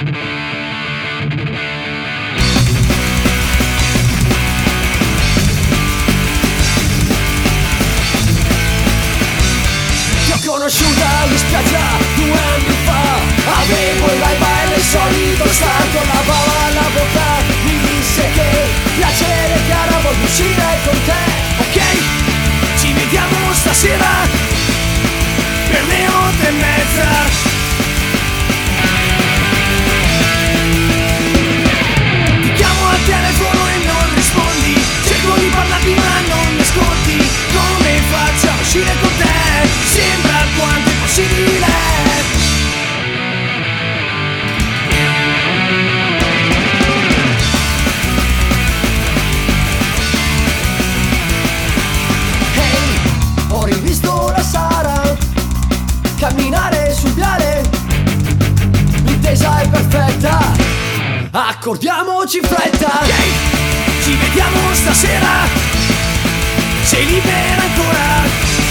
Conosciuta in spiaggia 2 anni fa, avevo il vibe del solito stato, lavava la bocca, mi disse che piacere cara, voglio uscire con te. Ok, ci vediamo stasera per le 8:30. Ti chiamo al telefono e non rispondi, cerco di parlarti ma non mi ascolti. Come faccio a uscire con te? Sembra quanto è possibile. Hey, ho rivisto la Sara camminare sul viale, l'intesa è perfetta, accordiamoci in fretta. Okay, ci vediamo stasera, sei libera ancora?